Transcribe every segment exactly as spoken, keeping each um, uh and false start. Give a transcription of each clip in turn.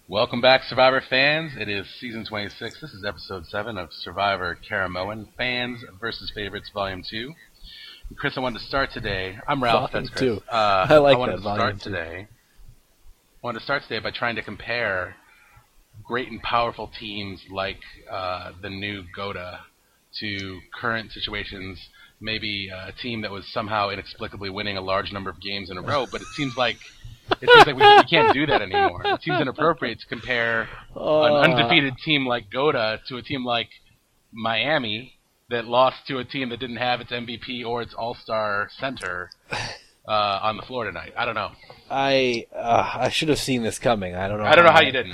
Welcome back, Survivor fans. It is season twenty-six. This is episode seven of Survivor Caramoan Fans versus Favorites Volume two. Chris, I wanted to start today. I'm Ralph. Volume That's Chris. two. Uh, I like I wanted that, to Volume start two. today. I wanted to start today by trying to compare great and powerful teams like uh, the new Goda to current situations. Maybe uh, a team that was somehow inexplicably winning a large number of games in a row, but it seems like it seems like we, we can't do that anymore. It seems inappropriate to compare Uh, an undefeated team like Goda to a team like Miami that lost to a team that didn't have its M V P or its All-Star center uh, on the floor tonight. I don't know. I uh, I should have seen this coming. I don't know. I don't know how you didn't.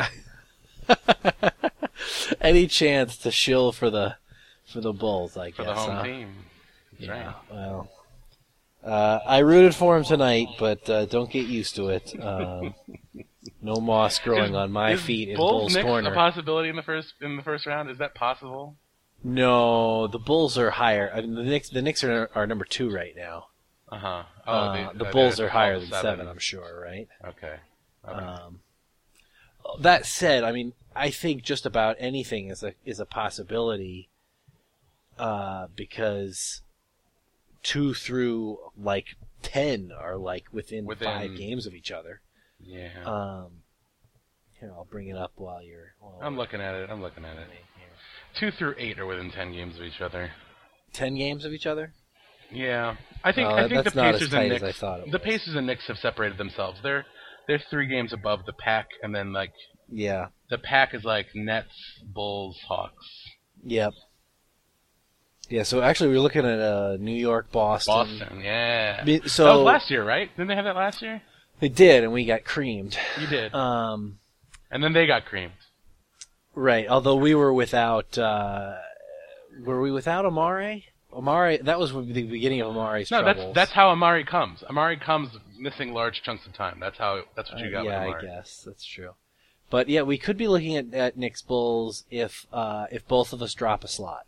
Any chance to shill for the for the Bulls? I guess For the home huh? team. That's Yeah. right. Well, uh, I rooted for him tonight, but uh, don't get used to it. Um, no moss growing Is- on my is feet in Bulls Bulls Knicks corner. a possibility in the first in the first round? Is that possible? No, the Bulls are higher. I mean, the Knicks the Knicks are are number two right now. Uh huh. Oh, Uh, they, the uh, Bulls they're are higher twelve than seven, I'm sure, right? Okay. Okay. Um, that said, I mean, I think just about anything is a is a possibility, uh, because two through like ten are like within, Within- five games of each other. yeah. Um, here, I'll bring it up while you're. While I'm we're looking at it. I'm looking at it. here. Two through eight are within ten games of each other. Ten games of each other. Yeah, I think Oh, I think that's the not as Pacers tight and as Knicks. I thought it The was. Pacers and Knicks have separated themselves. They're they're three games above the Pack, and then like Yeah. the Pack is like Nets, Bulls, Hawks, Yep. Yeah. So actually, we're looking at uh, New York, Boston. Boston. Yeah, I mean, that So was last year, right? Didn't they have that last year? they did, and we got creamed. You did, Um. and then they got creamed. Right, although we were without, uh, were we without Amare? Amare, that was the beginning of Amare's No, troubles. that's that's how Amari comes. Amari comes missing large chunks of time. That's how that's what you Uh, got yeah, with I Amari. guess that's true. But yeah, we could be looking at, at Knicks Bulls if uh, if both of us drop a slot.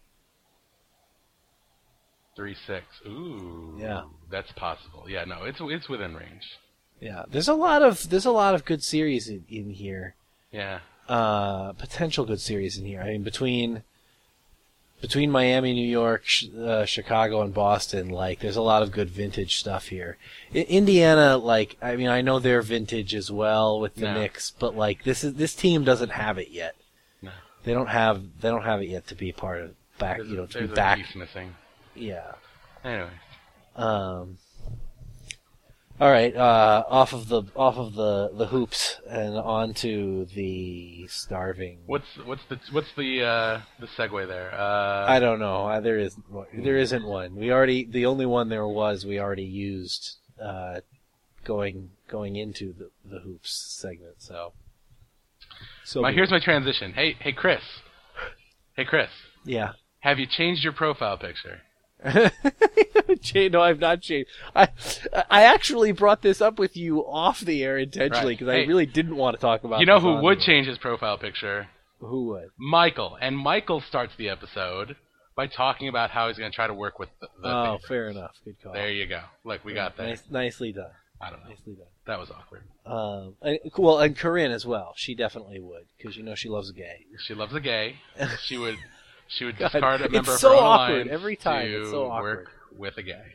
Three six. Ooh. Yeah. That's possible. Yeah, no, it's it's within range. Yeah, there's a lot of there's a lot of good series in, in here. Yeah. Uh, potential good series in here. I mean, between between Miami, New York, sh- uh, Chicago, and Boston, like there's a lot of good vintage stuff here. I- Indiana, like I mean, I know they're vintage as well with the No. Knicks, but like this is this team doesn't have it yet. No. They don't have they don't have it yet to be part of back. There's, You know, a, to be there's a back. piece missing. Yeah. Anyway. Um. All right, uh, off of the off of the, the hoops and on to the starving. What's what's the what's the uh, the segue there? Uh, I don't know. Uh, there is there isn't one. We already the only one there was we already used uh, going going into the, the hoops segment. So, so my, be here's it. my transition. Hey hey Chris. Hey Chris. yeah. Have you changed your profile picture? Jay, no, I've not changed. I I actually brought this up with you off the air intentionally Right. because Hey, I really didn't want to talk about. You know this who on would the air. change his profile picture? Who would? Michael. And Michael starts the episode by talking about how he's going to try to work with the, the Oh, favorites. fair enough. Good call. There you go. Look, we got there. Nice, nicely done. I don't know. Nicely done. That was awkward. Um, and, well, and Corinne as well. She definitely would because you know she loves gay. She loves a gay. She would she would God, discard a it's member of so her own awkward alliance every time. to It's so awkward. work with a gay.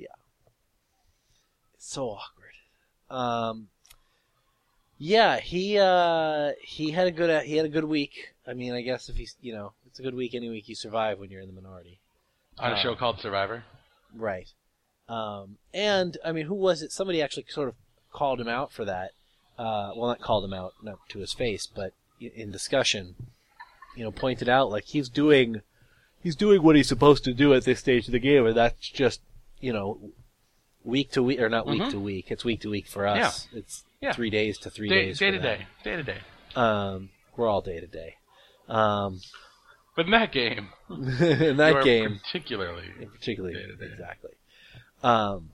So awkward. Um, yeah, he uh, he had a good he had a good week. I mean, I guess if he's you know it's a good week any week you survive when you're in the minority, On a Uh, show called Survivor. right? Um, and I mean, who was it? Somebody actually sort of called him out for that. Uh, well, not called him out, not to his face, but in, in discussion, you know, pointed out like he's doing he's doing what he's supposed to do at this stage of the game, and that's just you know. Week to week, or not week Mhm. to week. It's week to week for us. It's Yeah. three days to three Day, days. day for to them. day. Day to day. Um, we're all day to day. Um, But in that game, in that you are game, particularly particularly, day to day. exactly. Um,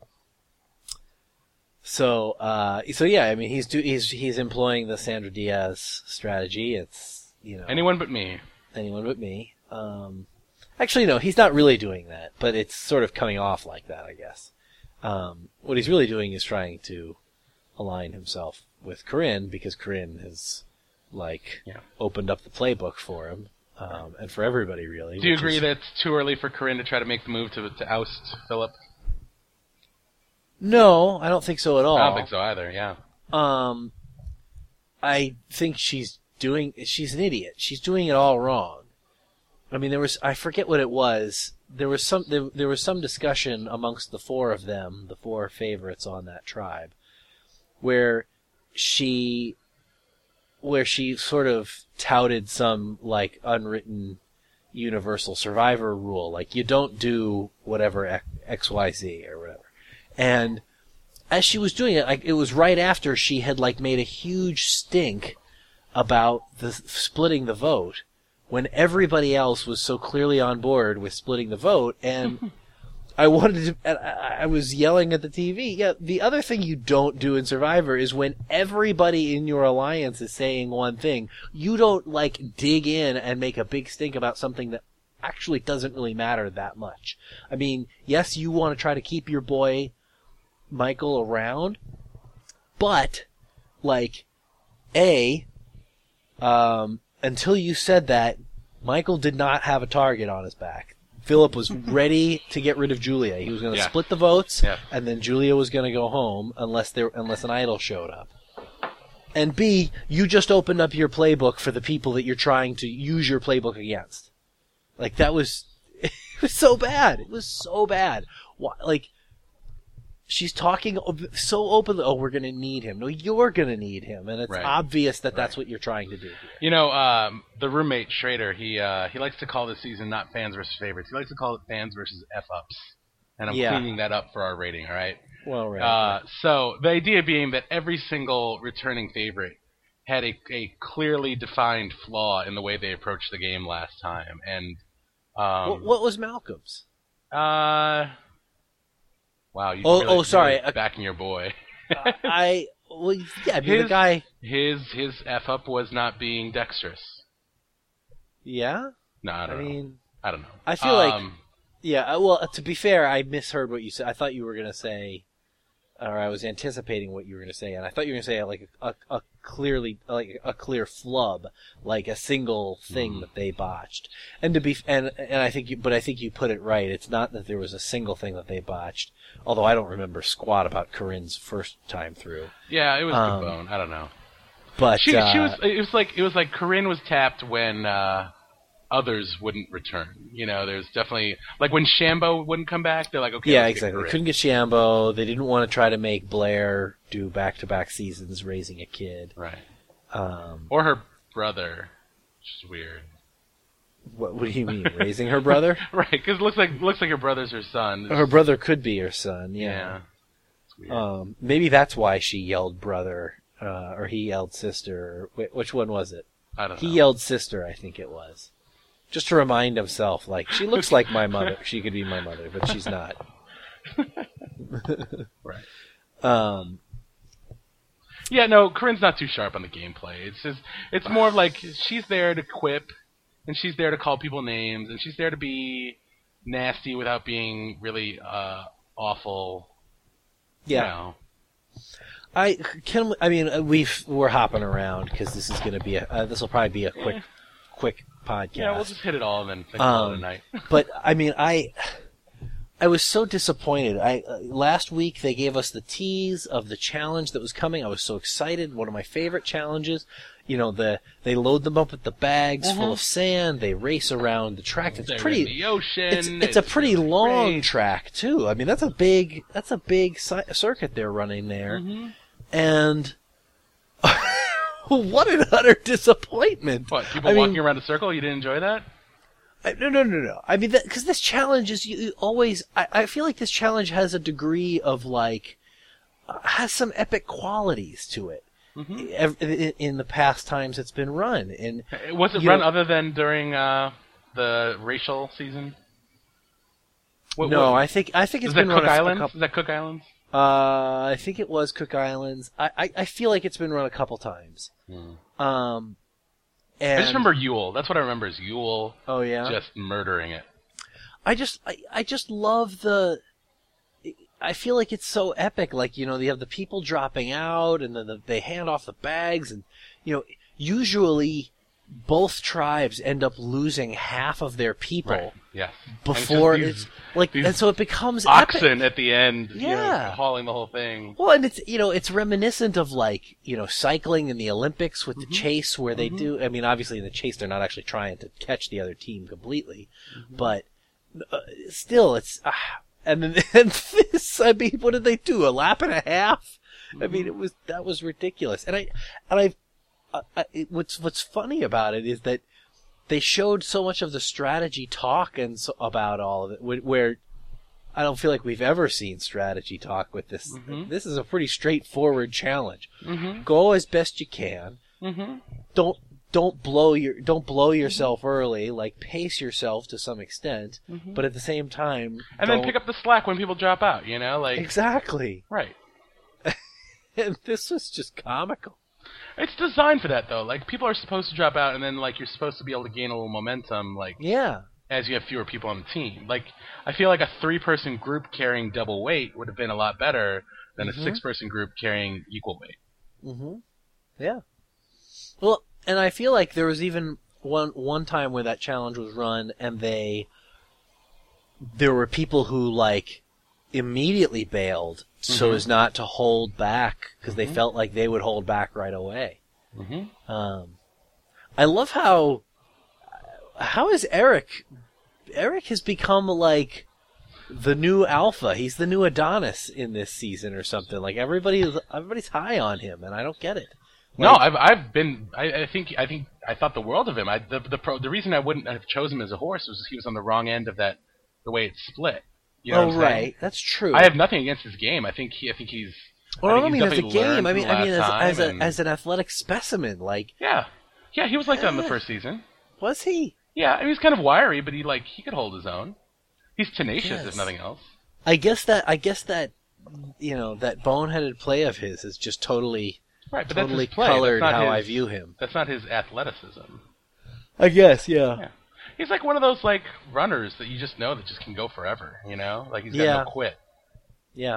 so, uh, so yeah, I mean, he's do, he's he's employing the Sandra Diaz strategy. It's you know anyone but me. anyone but me. Um, actually, no, he's not really doing that, but it's sort of coming off like that, I guess. Um, what he's really doing is trying to align himself with Corinne because Corinne has like Yeah. opened up the playbook for him, um, and for everybody really. Do you which agree is- that it's too early for Corinne to try to make the move to to oust Philip? No, I don't think so at all. I don't think so either. Yeah. Um, I think she's doing. She's an idiot. She's doing it all wrong. I mean, there was. I forget what it was. There was some. There, there was some discussion amongst the four of them, the four favorites on that tribe, where she, where she sort of touted some like unwritten universal survivor rule, like you don't do whatever X Y Z or whatever, and. As she was doing it, like it was right after she had like made a huge stink about the splitting the vote, when everybody else was so clearly on board with splitting the vote, and I wanted to. I, I was yelling at the T V. Yeah, the other thing you don't do in Survivor is when everybody in your alliance is saying one thing, you don't like dig in and make a big stink about something that actually doesn't really matter that much. I mean, yes, you want to try to keep your boy Michael around, but like a um until you said that, Michael did not have a target on his back. Philip was ready to get rid of Julia. He was going to Yeah. split the votes, Yeah. and then Julia was going to go home unless there unless an idol showed up. And B, you just opened up your playbook for the people that you're trying to use your playbook against. Like that was it was so bad. It was so bad. Why, like she's talking so openly, oh, we're going to need him. No, you're going to need him. And it's Right. obvious that that's Right. what you're trying to do here. You know, um, the roommate Schrader, he uh, he likes to call this season not fans versus favorites. He likes to call it fans versus f-ups. And I'm Yeah. cleaning that up for our rating, all right? Well, right. Uh, so the idea being that every single returning favorite had a, a clearly defined flaw in the way they approached the game last time. And um, what, what was Malcolm's? uh, wow, you Oh, really, oh, sorry. really backing your boy. I, well, yeah, I mean, His- the guy, His his f up was not being dexterous. yeah? No, I I don't know. mean, I don't know. I feel like- Um, yeah, uh, well, to be fair, I misheard what you said. I thought you were going to say, or I was anticipating what you were going to say, and I thought you were going to say like a, a, a clearly, like a clear flub, like a single thing Mhm. that they botched. And to be, and and I think you, but I think you put it right. It's not that there was a single thing that they botched. Although I don't remember squat about Corinne's first time through. yeah, it was Um, good bone. I don't know. But She uh, she was. It was like it was like Corinne was tapped when uh, others wouldn't return. You know, there's definitely like when Shambo wouldn't come back. They're like, okay, yeah, let's get exactly. They Corinne. couldn't get Shambo. They didn't want to try to make Blair do back-to-back seasons raising a kid. Right. Um, Or her brother, which is weird. what, what do you mean, raising her brother? Right, because it looks like looks like her brother's her son. Her brother could be her son. Yeah. Yeah. It's weird. Um, maybe that's why she yelled brother, uh, or he yelled sister. Wh- which one was it? I don't He know. yelled sister, I think it was. Just to remind himself, like, she looks like my mother. She could be my mother, but she's not. Right. Um, Yeah, no, Corinne's not too sharp on the gameplay. It's just, it's more of like she's there to quip, and she's there to call people names, and she's there to be nasty without being really uh, awful. yeah. You know. I can. I mean, uh, we've we're hopping around because this is going to be a. Uh, this will probably be a quick, quick podcast. Yeah, we'll just hit it all and then think call it a Um, night. But I mean, I I was so disappointed. I uh, last week they gave us the tease of the challenge that was coming. I was so excited. One of my favorite challenges. You know, the they load them up with the bags full of sand. They race around the track. It's They're pretty. in the ocean. It's, it's a pretty really long great. track too. I mean, that's a big that's a big ci- circuit they're running there, Mhm. and what an utter disappointment. What, people I walking mean, around a circle? You didn't enjoy that? I, no, no, no, no. I mean, because this challenge is you, you always. I, I feel like this challenge has a degree of like uh, has some epic qualities to it. Mhm. Ev- In, in the past times it's been run, and Was it You run know- other than during uh, the racial season? What, no, what, I think I think it's is that been Cook run a, a Islands? couple. Is that Cook Islands? Uh, I think it was Cook Islands. I, I, I feel like it's been run a couple times. Um, and I just remember Yule. That's what I remember is Yule Oh yeah. just murdering it. I just I, I just love the. I feel like it's so epic. Like, you know, they have the people dropping out, and then the, they hand off the bags, and you know, usually both tribes end up losing half of their people Right. Yes. before And it's it's, just these- like, these and so it becomes oxen epic. at the end, you know, Yeah. hauling the whole thing. Well, and it's, you know, it's reminiscent of, like, you know, cycling in the Olympics with the chase where they do, I mean, obviously in the chase they're not actually trying to catch the other team completely, but uh, still it's, uh, and then and this, I mean, what did they do? A lap and a half? I mean, it was, that was ridiculous. And I, and I, I, I it, what's, what's funny about it is that they showed so much of the strategy talk and so, about all of it, wh- where I don't feel like we've ever seen strategy talk with this. Mhm. This is a pretty straightforward challenge. Mm-hmm. Go as best you can. Mm-hmm. Don't don't blow your don't blow yourself early. Like, pace yourself to some extent, but at the same time, And don't- then pick up the slack when people drop out, you know? Like, exactly. right. And this was just comical. It's designed for that, though. Like, people are supposed to drop out, and then, like, you're supposed to be able to gain a little momentum, like, Yeah. as you have fewer people on the team. Like, I feel like a three-person group carrying double weight would have been a lot better than a Mhm. six-person group carrying equal weight. Mm-hmm. Yeah. Well, and I feel like there was even one one time where that challenge was run, and they there were people who like immediately bailed so Mhm. as not to hold back because they felt like they would hold back right away. Mm-hmm. Um, I love how how is Eric? Eric has become like the new alpha. He's the new Adonis in this season or something. Like everybody, everybody's high on him, and I don't get it. No, Like- I've I've been I, I think I think I thought the world of him. I the the pro, the reason I wouldn't have chosen him as a horse was he was on the wrong end of that the way it's split. You know oh what I'm right, saying? that's true. I have nothing against his game. I think he I think he's Well, I think don't he's mean as a definitely game. learned I mean, from I mean as, last as time a and- as an athletic specimen. Like, yeah, yeah. He was like that in the Eh. first season. was he? Yeah, I mean, he's kind of wiry, but he like he could hold his own. He's tenacious, Yes. if nothing else. I guess that I guess that you know that boneheaded play of his is just totally Right, but totally that's his play. colored that's not how his, I view him. That's not his athleticism. I guess, yeah. Yeah. He's like one of those like runners that you just know that just can go forever. You know, like he's got Yeah. no quit. Yeah.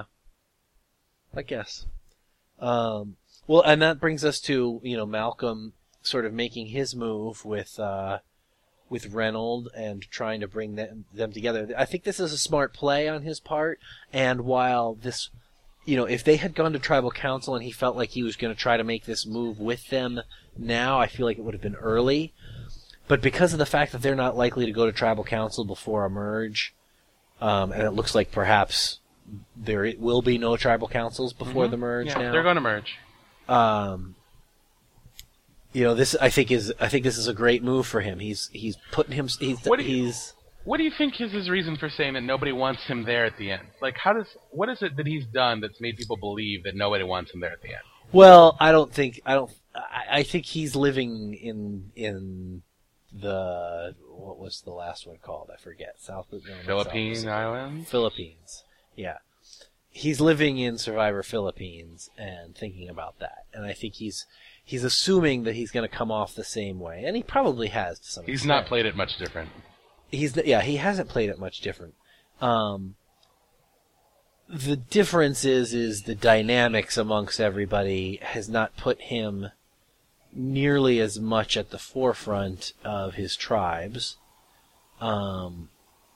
I guess. Um, well, and that brings us to, you know, Malcolm sort of making his move with, uh, with Reynolds and trying to bring them, them together. I think this is a smart play on his part. And while this, you know, if they had gone to tribal council and he felt like he was going to try to make this move with them now, I feel like it would have been early. But because of the fact that they're not likely to go to tribal council before a merge, um, and it looks like perhaps there will be no tribal councils before Mhm. the merge Yeah, now. they're going to merge. Um, you know, this I think is I think this is a great move for him. He's he's putting him he's What do you- he's What do you think is his reason for saying that nobody wants him there at the end? Like, how does what is it that he's done that's made people believe that nobody wants him there at the end? well. I don't think I don't. I, I think he's living in in the what was the last one called? I forget. South no, not South Philippine Pacific. Islands. Philippines. Yeah. He's living in Survivor Philippines and thinking about that. And I think he's he's assuming that he's going to come off the same way. And he probably has to some He's extent. not played it much different. He's yeah, he hasn't played it much different. Um the difference is is the dynamics amongst everybody has not put him nearly as much at the forefront of his tribes. Um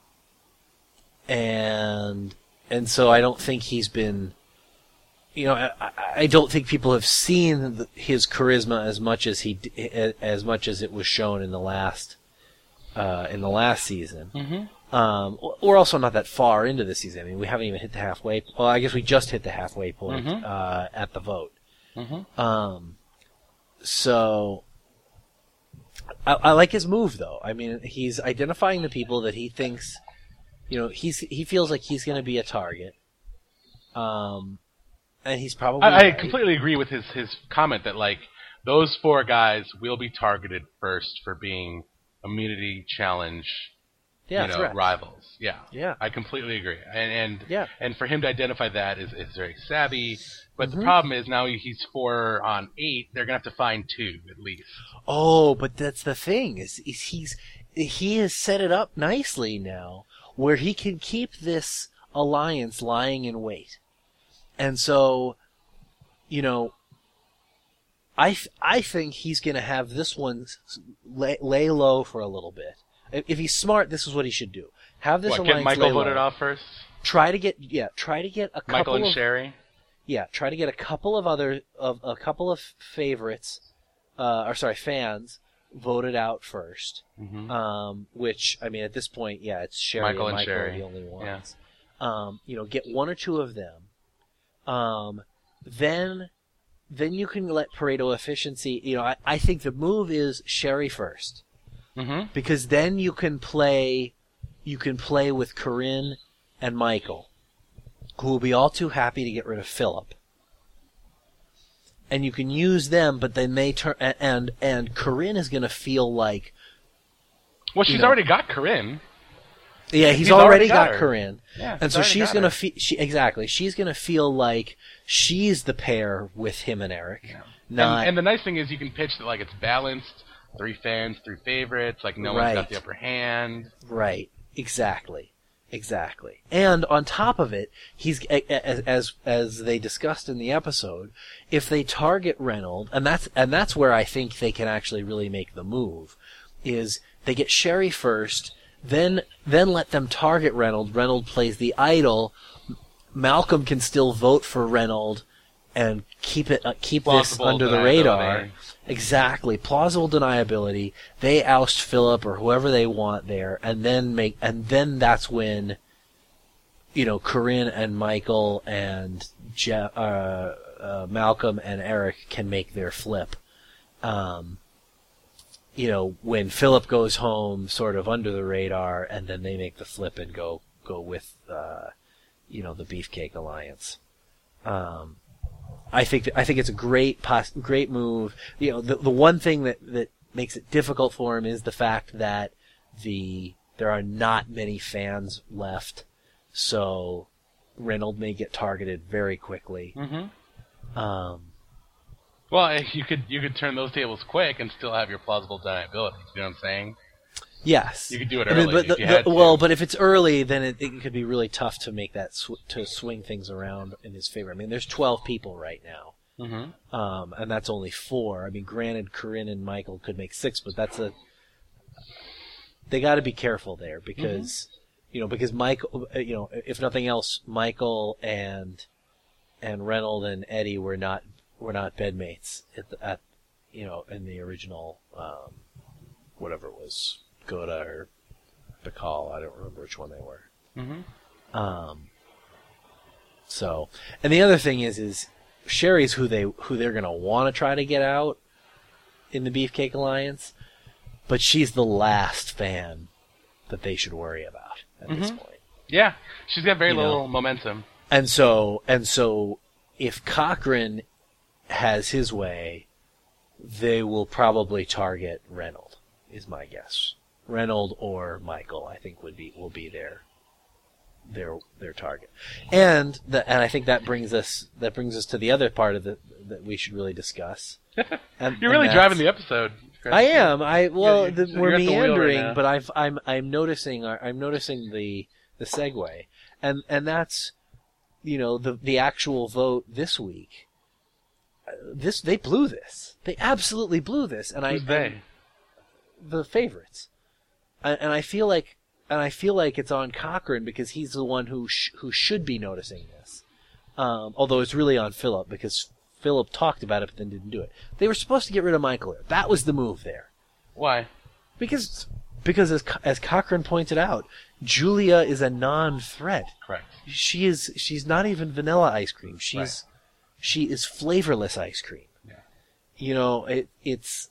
and and so I don't think he's been, you know, I, I don't think people have seen the, his charisma as much as he d- as much as it was shown in the last uh, in the last season. Mm-hmm. Um, we're also not that far into the season. I mean, we haven't even hit the halfway. Well, I guess we just hit the halfway point Mhm. uh, at the vote. Mm-hmm. Um, so I, I like his move, though. I mean, he's identifying the people that he thinks, you know, he's he feels like he's going to be a target. Um, and he's probably. I, I right. completely agree with his his comment that like those four guys will be targeted first for being immunity challenge, yeah, you know, threats. rivals. Yeah, Yeah. I completely agree. And and Yeah. and for him to identify that is, is very savvy. But Mhm. the problem is now he's four on eight. They're gonna have to find two at least. Oh, but that's the thing is, is he's he has set it up nicely now where he can keep this alliance lying in wait. And so, you know, I th- I think he's going to have this one lay, lay low for a little bit. If, if he's smart, this is what he should do. Have this What, alliance get Michael lay voted low. off first? Try to get yeah. Try to get a couple Michael and of Sherry? yeah. Try to get a couple of other of a couple of favorites, uh, or sorry, fans voted out first. Mm-hmm. Um, which I mean, at this point, yeah, it's Sherry Michael and and Michael Sherry. are the only ones. Yeah. Um, you know, get one or two of them. Um, then, then you can let Pareto efficiency. You know, I, I think the move is Sherry first, Mm-hmm. because then you can play, you can play with Corinne and Michael, who will be all too happy to get rid of Philip. And you can use them, but then they turn and and Corinne is going to feel like. Well, she's you know, already got Corinne. Yeah, he's, He's already, already got, got her. Corinne, Yeah, and he's so already she's got gonna her. feel she exactly. She's gonna feel like she's the pair with him and Eric. Yeah. Not And, and the nice thing is you can pitch that like it's balanced, three fans, three favorites, like no Right. one's got the upper hand. right, exactly, exactly. And on top of it, he's a- a- as as as they discussed in the episode. If they target Reynolds, and that's and that's where I think they can actually really make the move, is they get Sherry first. Then, then let them target Reynolds. Reynolds plays the idol. Malcolm can still vote for Reynolds and keep it uh, keep Plausible this under the radar. deniability. Exactly, plausible deniability. They oust Philip or whoever they want there, and then make and then that's when, you know, Corinne and Michael and Je- uh, uh, Malcolm and Eric can make their flip. Um, you know, when Philip goes home, sort of under the radar, and then they make the flip and go go with, uh, you know, the Beefcake Alliance. Um, I think I think it's a great pos- great move. You know, the the one thing that, that makes it difficult for him is the fact that the there are not many fans left, so Reynolds may get targeted very quickly. Mm-hmm. Um, Well, you could you could turn those tables quick and still have your plausible deniability. You know what I'm saying? Yes, You could do it I mean, early but if the- you the- had to. well, but if it's early, then it, it could be really tough to make that sw- to swing things around in his favor. I mean, there's twelve people right now, Mm-hmm. um, and that's only four. I mean, granted, Corinne and Michael could make six, but that's a they got to be careful there because Mm-hmm. you know because Michael, uh, you know, if nothing else, Michael and and Reynolds and Eddie were not were not bedmates at, the, at you know in the original um, whatever it was. Goda or Bacall, I don't remember which one they were. Mm-hmm. Um, so, and the other thing is, is Sherry's who they who they're gonna want to try to get out in the Beefcake Alliance, but she's the last fan that they should worry about at this Mhm. point. Yeah, she's got very You know. little momentum. And so, and so, if Cochran has his way, they will probably target Reynolds. Is my guess. Reynolds or Michael, I think, would be will be their their their target, and the, and I think that brings us that brings us to the other part of the that we should really discuss. And, You're really and driving that's- the episode. Chris. I am. I well, you're- the, you're we're at the wheel right meandering, now. but I've I'm I'm noticing I'm noticing the the segue, and and that's you know the the actual vote this week. Uh, This they blew this. They absolutely blew this, and I Who's they? the favorites, and, and I feel like, and I feel like it's on Cochran because he's the one who sh- who should be noticing this. Um, although it's really on Philip because Philip talked about it but then didn't do it. They were supposed to get rid of Michael there. That was the move there Why? because because as Co- as Cochran pointed out, Julia is a non-threat. Correct. She is she's not even vanilla ice cream. She's Right. she is flavorless ice cream. Yeah. You know, it it's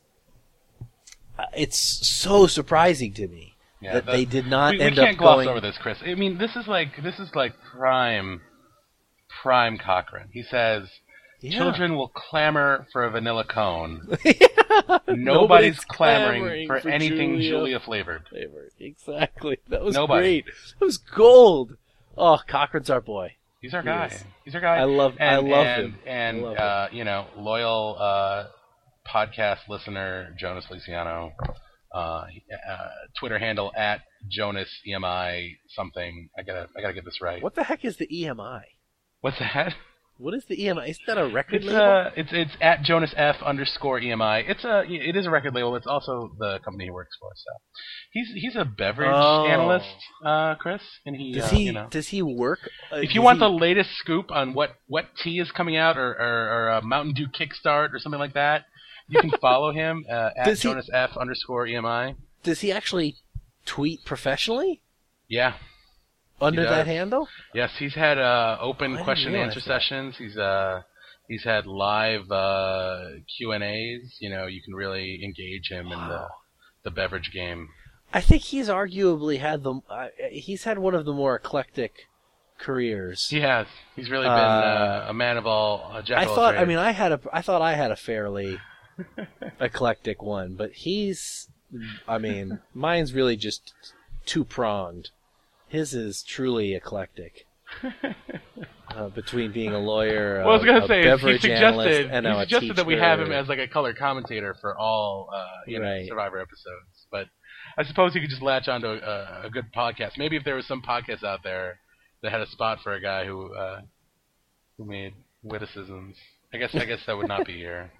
uh, it's so surprising to me Yeah, that the- they did not we, we end can't up gloss going. over this, Chris. I mean, this is like this is like prime, prime Cochran. He says, Yeah. "Children will clamor for a vanilla cone. Nobody's Nobody's clamoring, clamoring for, for anything Julia. Julia flavored." Flavor. Exactly. That was Nobody. great. That was gold. Oh, Cochran's our boy. He's our He guy. is. He's our guy. I love- And, I love and, him. And I love uh, you know, loyal uh, podcast listener Jonas Feliciano, uh, uh, Twitter handle at Jonas E M I something. I gotta I gotta get this right. What the heck is the E M I? What's that? What is the E M I? Isn't that a record It's label? uh, it's it's at Jonas F underscore E M I. It's a it is a record label. It's also the company he works for. So he's he's a beverage Oh. analyst, uh, Chris, and he Does uh, he you know. does he work? Uh, If does you want he- the latest scoop on what, what tea is coming out, or, or, or a Mountain Dew Kickstart, or something like that, you can follow him uh, at Does he- Jonas F underscore E M I. does he actually tweet professionally Yeah. under does. that handle? Yes, he's had uh, I open didn't question and realize answer that. sessions. He's uh he's had live uh, Q and A's. You know, you can really engage him in the Wow. the beverage game. I think he's arguably had the uh, he's had one of the more eclectic careers. He has. He's really been Uh, uh, a man of all, a jack I of all thought. I trades. mean, I had a. I thought I had a fairly eclectic one, but he's. I mean, mine's really just two pronged. His is truly eclectic. Uh, between being a lawyer, Well, I was a- gonna a say, he beverage analyst, suggested, and he now a suggested that we have him teacher. as like a color commentator for all uh, you know, Right. Survivor episodes. But I suppose he could just latch onto a, a good podcast. Maybe if there was some podcast out there that had a spot for a guy who uh, who made witticisms. I guess I guess that would not be here.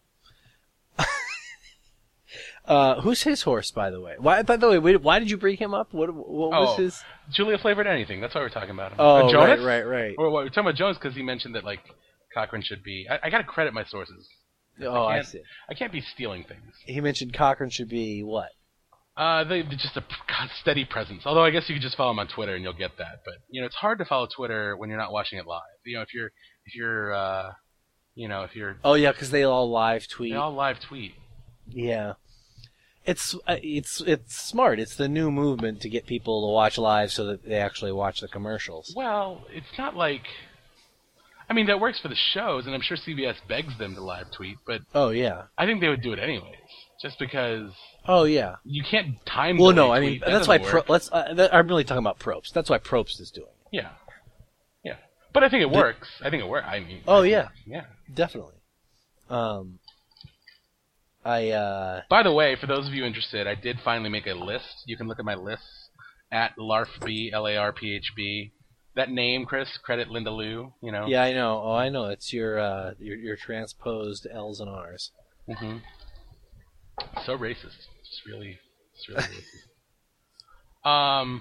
Uh, who's his horse, by the way? Why? By the way, wait, why did you bring him up? What? What was Oh, his? Julia flavored anything. That's why we're talking about him. Oh, Uh, Jonas? right, right, right. Or what, we're talking about Jonas because he mentioned that like Cochran should be. I, I got to credit my sources. Oh, I can't- see. I can't be stealing things. He mentioned Cochran should be what? Uh, they they're just a p- steady presence. Although I guess you could just follow him on Twitter and you'll get that. But you know, it's hard to follow Twitter when you're not watching it live. You know, if you're if you're uh, you know, if you're Oh yeah, because they all live tweet. they all live tweet. Yeah, it's uh, it's it's smart. It's the new movement to get people to watch live so that they actually watch the commercials. Well, it's not like. I mean, that works for the shows, and I'm sure C B S begs them to live tweet. But Oh yeah. I think they would do it anyways, just because Oh yeah. you can't time. Well, delay no, I tweet. mean That that's why doesn't Pro, work. let's. Uh, that, I'm really talking about Probst. That's why Probst is doing it. Yeah, yeah. But I think it Did- works. I think it works. I mean. Oh, I think- yeah. yeah. Definitely. Um. I uh. By the way, for those of you interested, I did finally make a list. You can look at my lists at LARPB, L A R P H B. That name, Chris, credit Linda Liu, you know. Yeah, I know. Oh, I know. It's your uh your your transposed L's and R's. hmm So racist. Just really, it's really racist. Um,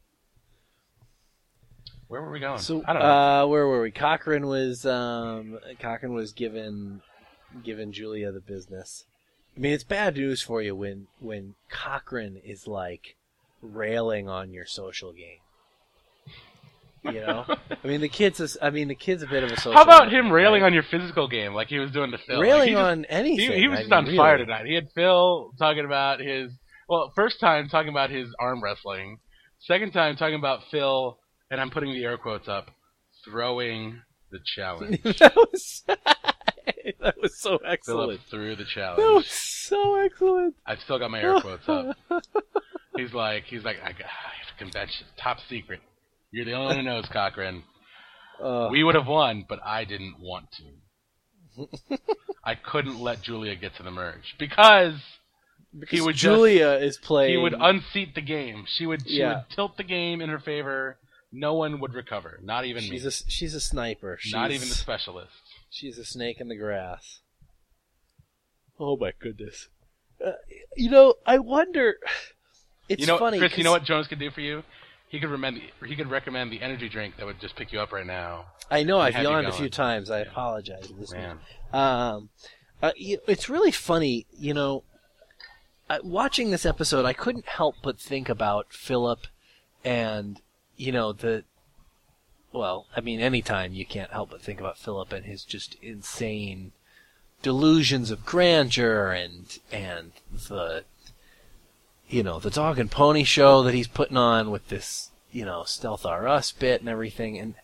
where were we going? So I don't know. uh, where were we? Cochran was um Cochran was given given Julia the business. I mean, it's bad news for you when when Cochran is like railing on your social game. You know, I mean the kid's. A, I mean the kid's a bit of a social. How about him animal, railing right? on your physical game like he was doing to Phil? Like, railing he just- on anything? He, he was I just mean, on really. fire tonight. He had Phil talking about his well, first time talking about his arm wrestling, second time talking about Phil, and I'm putting the air quotes up, throwing the challenge. that was that was so Philip excellent. threw the That challenge. was so excellent. I've still got my air quotes up. He's like, he's like, I got I have a convention, top secret. You're the only one who knows, Cochran. Uh, We would have won, but I didn't want to. I couldn't let Julia get to the merge because he would just- Julia is playing. he would unseat the game. She would she Yeah. would tilt the game in her favor. No one would recover, not even she's me, a she's a sniper. She's, not even the specialist. She's a snake in the grass. Oh my goodness! Uh, you know, I wonder. It's you know, funny, Chris. You know 'cause what Jones could do for you? He could recommend he could recommend the energy drink that would just pick you up right now. I know I've have you yawned a going. few times. I Yeah. apologize. This Man, Um, uh, you, it's really funny, you know. Uh, watching this episode, I couldn't help but think about Philip, and you know the. Well, I mean, anytime you can't help but think about Philip and his just insane delusions of grandeur, and and the. You know, the dog and pony show that he's putting on with this, you know, Stealth R Us bit and everything, and.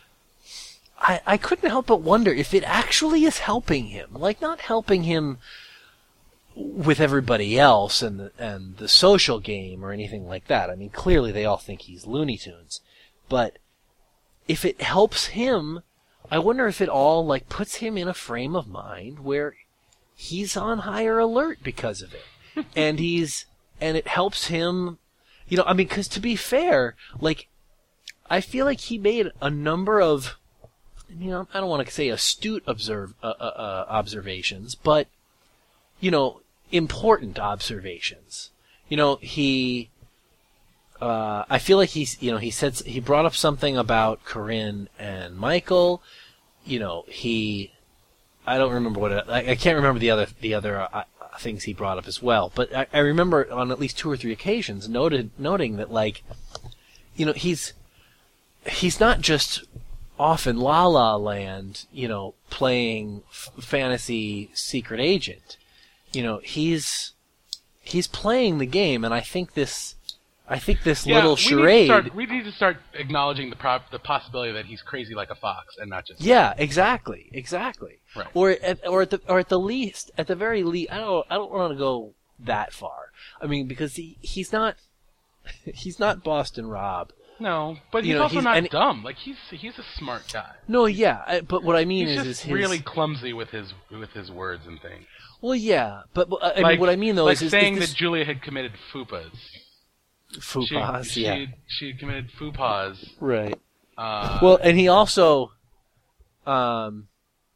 I, I couldn't help but wonder if it actually is helping him. Like, not helping him with everybody else and the, and the social game or anything like that. I mean, clearly they all think he's Looney Tunes. But if it helps him, I wonder if it all, like, puts him in a frame of mind where he's on higher alert because of it. and he's, and it helps him, you know, I mean, because to be fair, like, I feel like he made a number of you know, I don't want to say astute observe uh, uh, uh, observations, but you know, important observations. You know, he. Uh, I feel like he's, you know, he said he brought up something about Corinne and Michael. You know, he, I don't remember what it, I, I can't remember the other the other uh, things he brought up as well. But I, I remember on at least two or three occasions noted noting that, like, you know, he's he's not just off in La La Land, you know, playing f- fantasy secret agent. You know, he's he's playing the game, and I think this. I think this yeah, little we charade. Need to start, we need to start acknowledging the prop, the possibility that he's crazy like a fox, and not just. Yeah, exactly, exactly. Right. Or at, or at the, or at the least, at the very least, I don't, I don't want to go that far. I mean, because he, he's not, he's not Boston Rob. No, but You he's know, also he's- not and- dumb. Like he's he's a smart guy. No, yeah, I, but what I mean He's is, just is his really clumsy with his with his words and things. well, yeah, but, but I like, mean, what I mean though like is, is, saying is this that Julia had committed fupas. faux She, yeah, she, she had committed faux pas. right. Uh, Well, and he also, um,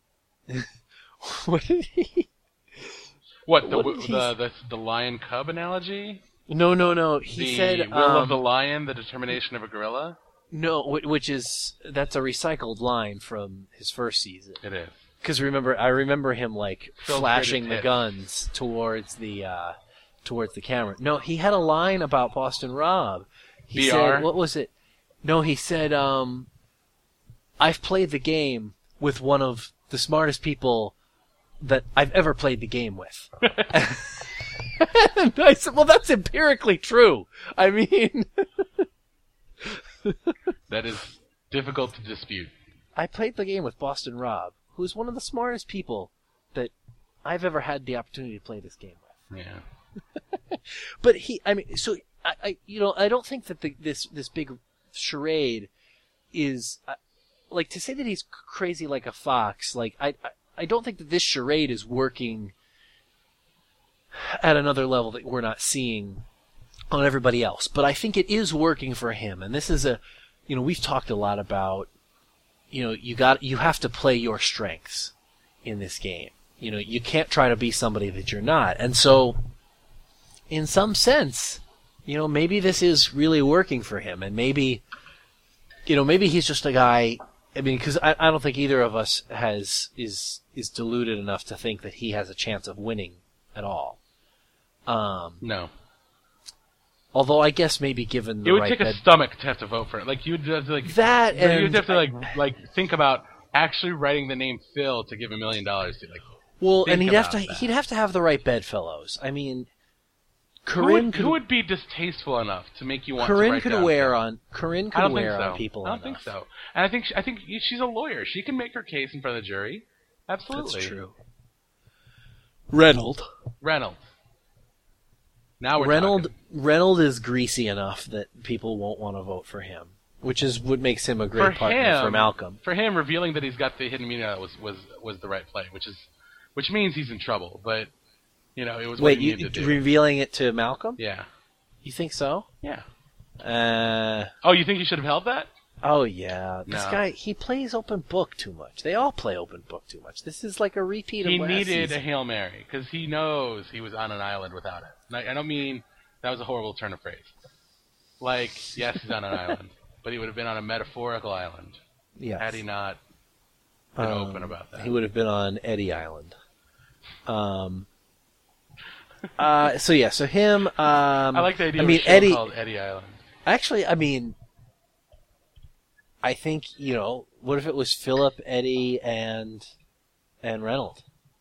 what did he? what the what the, did he the the the lion cub analogy? No, no, no. He the said, will um, of the lion, the determination of a gorilla. no, wh- which is that's a recycled line from his first season. It is. Because remember, I remember him like Phil's flashing greatest the hit. guns towards the uh, towards the camera. No, he had a line about Boston Rob. He B R? said, "What was it?" No, he said, um, "I've played the game with one of the smartest people that I've ever played the game with." And I said, "Well, that's empirically true. I mean, That is difficult to dispute. I played the game with Boston Rob, who's one of the smartest people that I've ever had the opportunity to play this game with." Yeah. But he, I mean, so I, I you know, I don't think that the, this this big charade is uh, like to say that he's crazy like a fox. Like I, I, I don't think that this charade is working at another level that we're not seeing on everybody else. But I think it is working for him, and this is a, you know, we've talked a lot about, you know, you got you have to play your strengths in this game. You know, you can't try to be somebody that you're not, and so. In some sense, you know, maybe this is really working for him, and maybe, you know, maybe he's just a guy. I mean, because I, I don't think either of us has is is deluded enough to think that he has a chance of winning at all. Um, No. although I guess maybe given the It would right take bed- a stomach to have to vote for it. Like you'd have to like that, and you'd have to like like think about actually writing the name Phil to give a million dollars to. Like, well, think and he'd have to about that. he'd have to have the right bedfellows. I mean, who Corinne would, could who would be distasteful enough to make you want to Corinne write could down wear Phil? on Corinne I could don't think wear so. on people I don't enough. think so. And I think she, I think she's a lawyer. She can make her case in front of the jury. Absolutely. That's true. Reynolds. Reynolds. Now we're Reynolds talking. Reynolds is greasy enough that people won't want to vote for him, which is what makes him a great For partner him, for Malcolm. For him, revealing that he's got the hidden immunity was, was was the right play, which is which means he's in trouble. But you know, it was what Wait, he you, needed to do. revealing it to Malcolm? Yeah. You think so? Yeah. Uh, Oh, you think he should have held that? oh yeah. This No. guy, he plays open book too much. They all play open book too much. This is like a repeat He of last needed a season. Hail Mary because he knows he was on an island without it. And I, I don't mean that was a horrible turn of phrase. Like, yes, he's on an island, but he would have been on a metaphorical island Yes. had he not been Um, open about that. He would have been on Eddie Island. Um. uh. So yeah. So him. Um. I like the idea I of mean, a show Eddie. called Eddie Island. Actually, I mean, I think, you know, what if it was Philip, Eddie, and and Reynolds?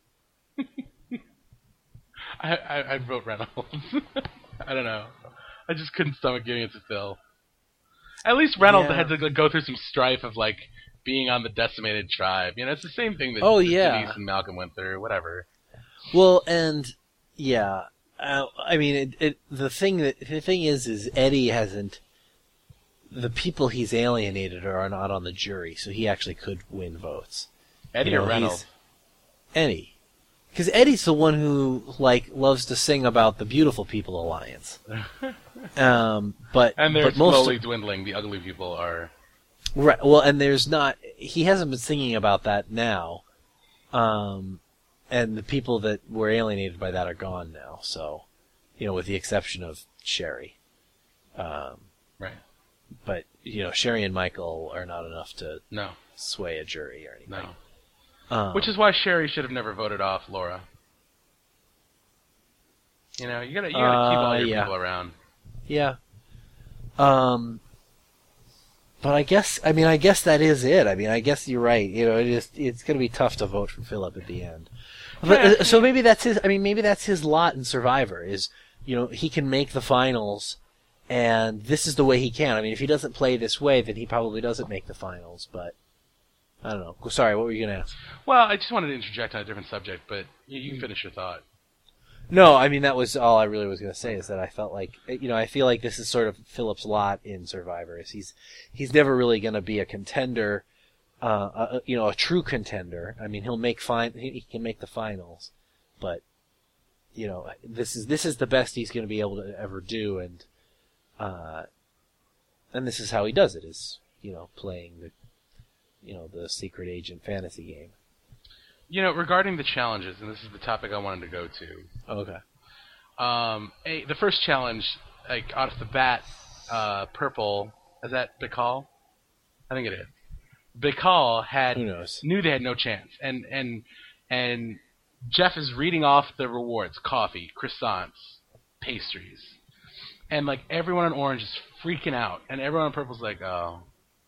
I, I, I'd vote Reynolds. I don't know. I just couldn't stomach giving it to Phil. At least Reynolds Yeah. had to like, go through some strife of like being on the decimated tribe. You know, it's the same thing that, Oh, that yeah. Denise and Malcolm went through. Whatever. Well, and yeah, uh, I mean, it, it. The thing that the thing is, is Eddie hasn't. The people he's alienated are not on the jury, so he actually could win votes. Eddie You know, or Reynolds? he's- Eddie. Because Eddie's the one who, like, loves to sing about the Beautiful People Alliance. um, but And they're but most slowly dwindling. The ugly people are. Right. Well, and there's not. He hasn't been singing about that now, um, and the people that were alienated by that are gone now. So, you know, with the exception of Sherry. Um, right. But you know, Sherry and Michael are not enough to no. sway a jury or anything. No. Um, Which is why Sherry should have never voted off Laura. You know, you gotta you gotta keep all Uh, your yeah. people around. Yeah. Um. But I guess, I mean, I guess that is it. I mean, I guess you're right. You know, it is, it's going to be tough to vote for Philip at the end. But, Yeah. uh, so maybe that's his, I mean, maybe that's his lot in Survivor is, you know, he can make the finals and this is the way he can. I mean, if he doesn't play this way, then he probably doesn't make the finals, but I don't know. Sorry, what were you going to ask? Well, I just wanted to interject on a different subject, but you, you can finish your thought. No, I mean, that was all I really was going to say is that I felt like, you know, I feel like this is sort of Philip's lot in Survivor. Is he's, he's never really going to be a contender, uh, a, you know, a true contender. I mean, he'll make fine, he, he can make the finals, but, you know, this is, this is the best he's going to be able to ever do. And, uh, and this is how he does it is, you know, playing the, you know, the secret agent fantasy game. You know, regarding the challenges, and this is the topic I wanted to go to. Okay. Um, a, the first challenge, like off the bat, uh, purple. Is that Bicol? I think it is. Bicol had Who knows? knew they had no chance, and and and Jeff is reading off the rewards: coffee, croissants, pastries, and like everyone on orange is freaking out, and everyone on purple's like, oh,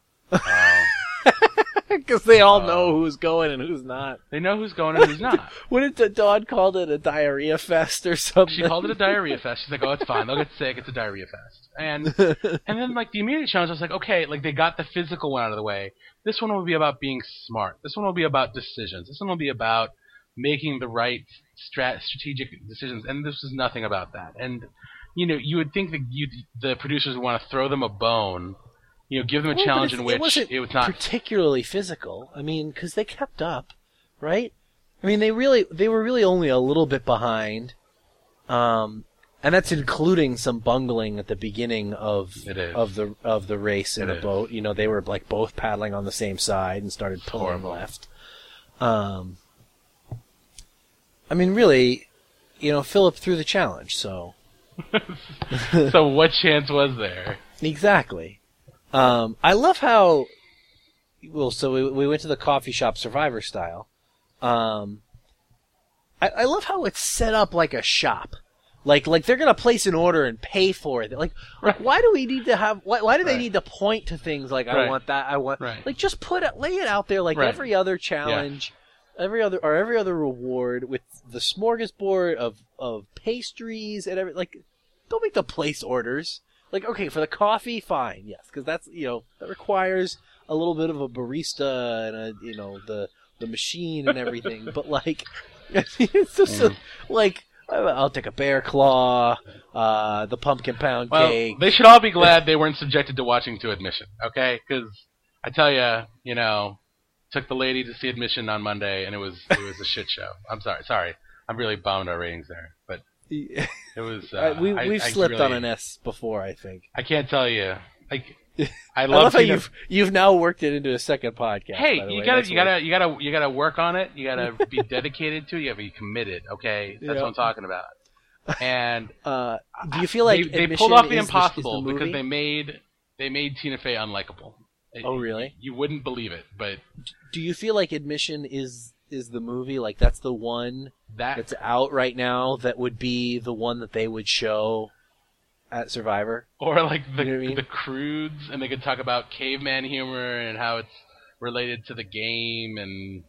oh. Because they all Uh, know who's going and who's not. They know who's going and who's not. What did the Dawn called it? A diarrhea fest or something? She called it a diarrhea fest. She's like, oh, it's fine. They'll get sick. It's a diarrhea fest. And and then, like, the immediate challenge, I was like, okay, like, they got the physical one out of the way. This one will be about being smart. This one will be about decisions. This one will be about making the right strat- strategic decisions. And this is nothing about that. And, you know, you would think that you the producers would want to throw them a bone, you know, give them a Well, but challenge it's- in which it wasn't it was not... particularly physical. I mean, because they kept up, right? I mean, they really they were really only a little bit behind, um, and that's including some bungling at the beginning of It is. of the of the race in It a is. boat. You know, they were like both paddling on the same side and started pulling Horrible. left. Um, I mean, really, you know, Philip threw the challenge, so So what chance was there? exactly. Um, I love how, well, so we, we went to the coffee shop Survivor style. Um, I, I love how it's set up like a shop. Like, like they're gonna place an order and pay for it. Like, Right. why do we need to have, why, why do they Right. need to point to things like, I Right. want that, I want, Right. like, just put it, lay it out there like Right. every other challenge, every other, or every other reward with the smorgasbord of, of pastries and every, like, don't make the place orders. Like, okay, for the coffee, fine, yes, because that's, you know, that requires a little bit of a barista and a, you know, the the machine and everything. But like, it's just a, like, I'll take a bear claw, uh, the pumpkin pound Well, cake. they should all be glad they weren't subjected to watching to Admission, okay? Because I tell you, you know, took the lady to see Admission on Monday, and it was it was a shit show. I'm sorry, sorry. I'm really bummed our ratings there, but it was. Uh, we I, we've I slipped really, on an S before, I think. I can't tell you. Like, I I love, love how Tina- you've you've now worked it into a second podcast. Hey, by the you way. gotta, That's you what- gotta, you gotta, you gotta work on it. You gotta be dedicated to it. You gotta be committed. Okay, that's Yeah. what I'm talking about. And Uh, do you feel like they, they Admission pulled off the is is impossible the because movie? they made they made Tina Fey unlikable. It- Oh, really? You wouldn't believe it, but Do you feel like Admission is is the movie? Like that's the one that that's out right now that would be the one that they would show at Survivor? or like the You know what I mean? the Croods, and they could talk about caveman humor and how it's related to the game, and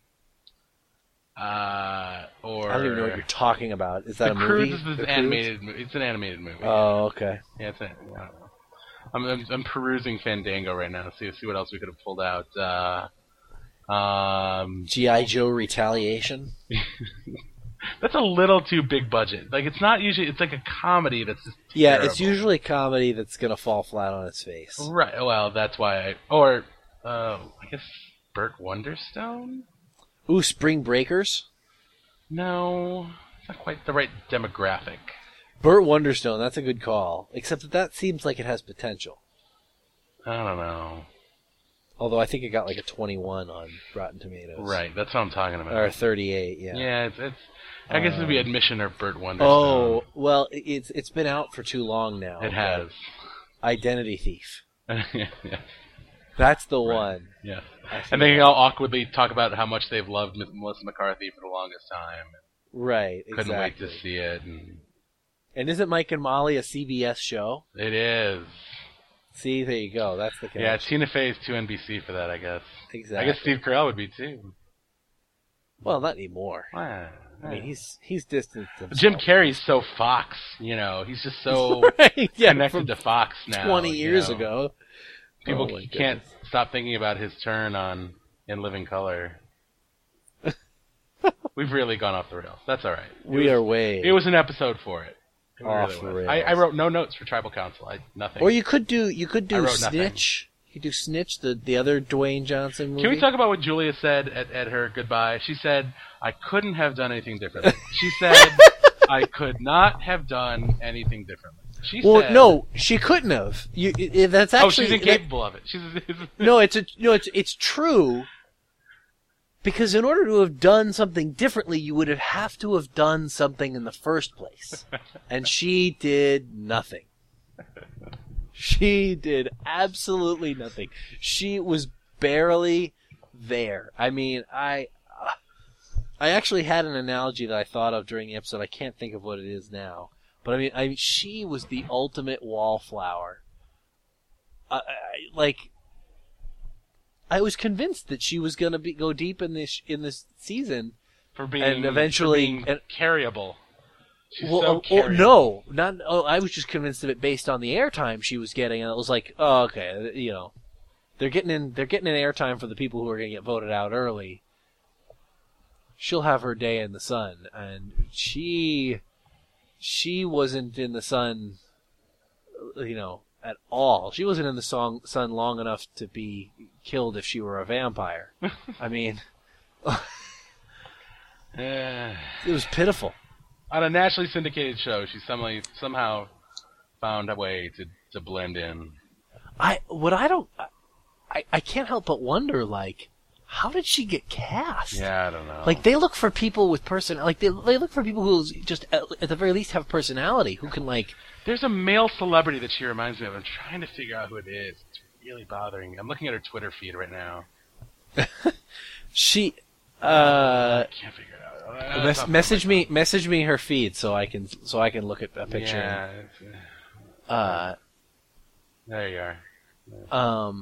uh, or I don't even know what you're talking about. Is that the a movie? Croods is The this Croods? animated. mo- It's an animated movie. Oh, okay. Yeah, it's an, I don't know. I'm, I'm I'm perusing Fandango right now. See see what else we could have pulled out. Uh, um, G I. Joe Retaliation. that's a little too big budget. Like it's not usually. It's like a comedy that's just Yeah, terrible. it's usually comedy that's gonna fall flat on its face. Right. Well, that's why I or uh, I guess Burt Wonderstone. Ooh, Spring Breakers. No, it's not quite the right demographic. Burt Wonderstone. That's a good call. Except that that seems like it has potential. I don't know. Although I think it got like a twenty-one on Rotten Tomatoes. Right, that's what I'm talking about. Or thirty-eight, yeah. Yeah, it's, it's I guess Um, it'd be Admission or Burt Wonderstone. Oh, well, it's it's been out for too long now. It has. Identity Thief. Yes. That's the Right. one. Yes. I And they all awkwardly talk about how much they've loved M- Melissa McCarthy for the longest time. Right, Couldn't exactly. wait to see it. And And isn't Mike and Molly a C B S show? it is. See, there you go. That's the connection. Yeah, Tina Fey is too N B C for that, I guess. Exactly. I guess Steve Carell would be too. Well, not anymore. Wow. I mean, he's he's distanced himself. Jim Carrey's so Fox, you know. He's just so right, yeah, connected from to Fox now. twenty you years know. ago. People Oh, my can't goodness. stop thinking about his turn on In Living Color. We've really gone off the rails. That's all right. It We was, are way It was an episode for it. It off really the was. rails. I, I wrote no notes for Tribal Council. I nothing. Or you could do you could I do wrote nothing. Snitch. You could do Snitch, the the other Dwayne Johnson movie. Can we talk about what Julia said at, at her goodbye? She said, I couldn't have done anything differently. She said, I could not have done anything differently. She Well, said, no, she couldn't have. You, i- that's actually oh, she's incapable of it. She's that- no, it's a, no, it's it's true. Because in order to have done something differently, you would have have to have done something in the first place, and she did nothing. She did absolutely nothing. She was barely there. I mean, I uh, I actually had an analogy that I thought of during the episode. I can't think of what it is now. But I mean, I she was the ultimate wallflower. I, I, like, I was convinced that she was going to be go deep in this in this season, for being, and eventually- for being and- carryable. She's well, so oh, oh, carryable. no, not. Oh, I was just convinced of it based on the airtime she was getting, and it was like, oh, okay, you know, they're getting in. They're getting in airtime for the people who are going to get voted out early. She'll have her day in the sun, and she, she wasn't in the sun, you know, at all. She wasn't in the song, sun long enough to be killed if she were a vampire. I mean, Eh. it was pitiful. On a nationally syndicated show, she somehow somehow found a way to, to blend in. I what I don't I, I can't help but wonder, like, how did she get cast? Yeah, I don't know. Like, they look for people with person like they they look for people who just at, at the very least have personality, who can, like, There's a male celebrity that she reminds me of. I'm trying to figure out who it is. It's really bothering me. I'm looking at her Twitter feed right now. she uh I can't figure it out. Uh, mes- it's not message funny. me message me her feed so I can so I can look at a picture. Yeah, it's, uh, Uh there you are. um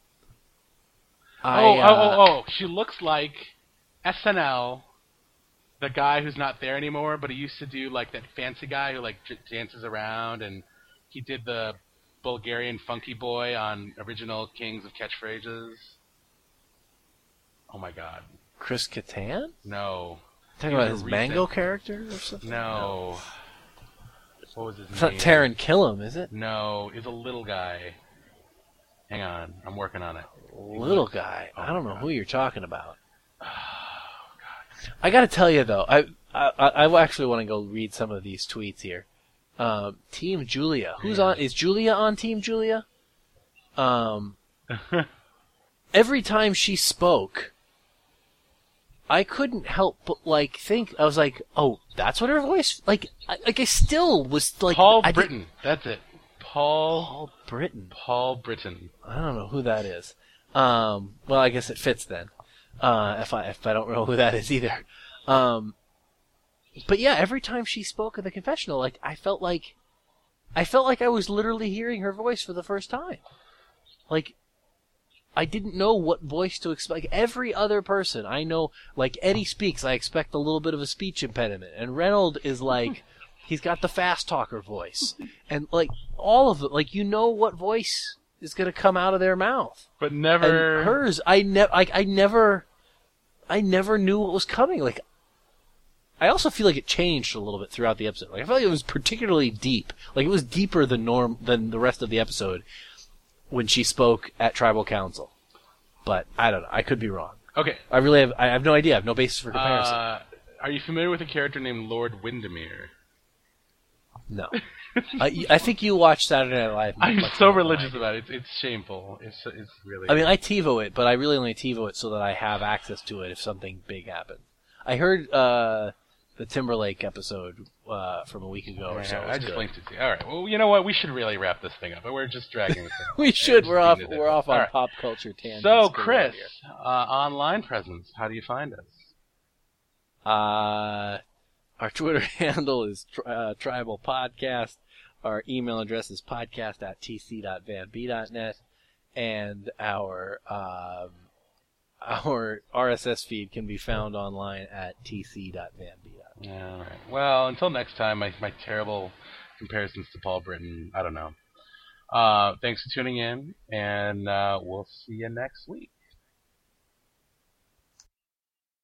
I, oh, uh, oh, oh, oh! She looks like S N L, the guy who's not there anymore, but he used to do like that fancy guy who like j- dances around, and he did the Bulgarian funky boy on original Kings of Catchphrases. Oh my God! Chris Kattan? No, Talking He about was his a mango recent- character or something? no. What was his It's name? not Taron Killam, is it? No, he's a little guy. Hang on, I'm working on it. Little guy. Oh, I don't know God. who you're talking about. Oh God! I got to tell you though, I, I I actually want to go read some of these tweets here. Um, Team Julia, who's Yeah. on? Is Julia on Team Julia? Um, every time she spoke, I couldn't help but like think. I was like, oh, that's what her voice like. I, like I still was like Paul I didn't- Britton. That's it. Paul. Paul Britton. Paul Britton. I don't know who that is. Um, well, I guess it fits then. Uh, if I if I don't know who that is either. Um, but yeah, every time she spoke at the confessional, like I felt like, I felt like I was literally hearing her voice for the first time. Like, I didn't know what voice to expect. Like, every other person I know, like Eddie speaks, I expect a little bit of a speech impediment, and Reynolds is like, he's got the fast talker voice, and like all of it, like you know what voice is gonna come out of their mouth. But never. And hers, I never, like, I never, I never knew what was coming. Like, I also feel like it changed a little bit throughout the episode. Like, I feel like it was particularly deep. Like, it was deeper than norm than the rest of the episode when she spoke at Tribal Council. But I don't know. I could be wrong. Okay. I really have. I have no idea. I have no basis for comparison. Uh, are you familiar with a character named Lord Windermere? No. I, I think you watch Saturday Night Live. I'm much so more than religious I do. about it. It's, it's shameful. It's it's really. I mean, I TiVo it, but I really only TiVo it so that I have access to it if something big happens. I heard uh, the Timberlake episode uh, from a week ago or so. I just good. linked it to you. All right. Well, you know what? We should really wrap this thing up. But we're just dragging this. We should. Just We're off. beating it We're down. off on All right. pop culture tangents. So, Good Chris, idea. uh, online presence. How do you find us? Uh, our Twitter handle is tri- uh, Tribal Podcast. Our email address is podcast at t c dot van b dot net, and our um, our R S S feed can be found online at t c dot van b dot net. All right. Well, until next time, my my terrible comparisons to Paul Britton. I don't know. Uh, thanks for tuning in, and uh, we'll see you next week.